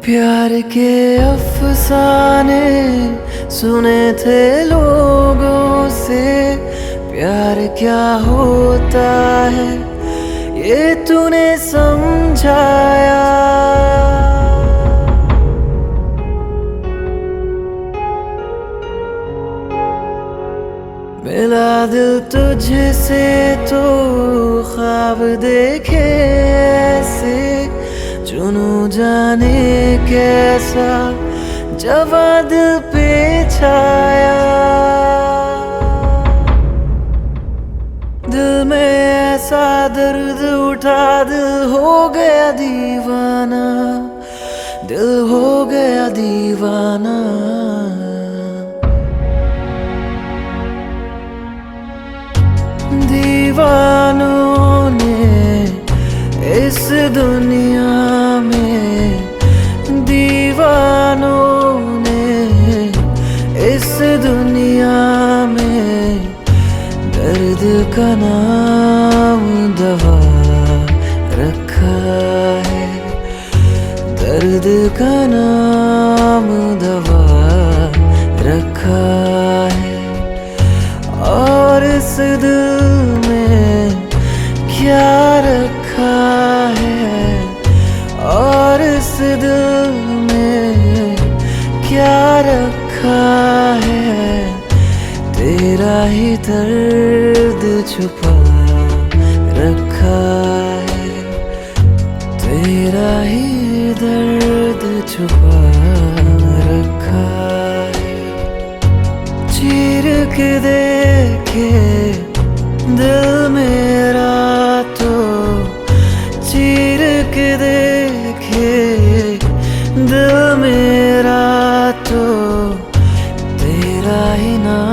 प्यार के अफसाने सुने थे लोगों से, प्यार क्या होता है ये तूने समझाया। मिला दिल तुझसे तो ख्वाब देखे ऐसे, चुनू जाने कैसा जवा दिल पे छाया। दिल में ऐसा दर्द उठा, दिल हो गया दीवाना, दिल हो गया दीवाना। दीवानों ने इस दुनिया में, दीवानों ने इस दुनिया में दर्द का नाम दवा रखा है, दर्द का नाम दवा रखा है। और इस दिल में क्या रखा है, और इस दिल में क्या रखा है, तेरा ही दर्द छुपा रखा है, तेरा ही दर्द छुपा रखा है। चीर के देखे दिल मेरा तो, चीर के देखे दिल मेरा तो, तेरा ही नाम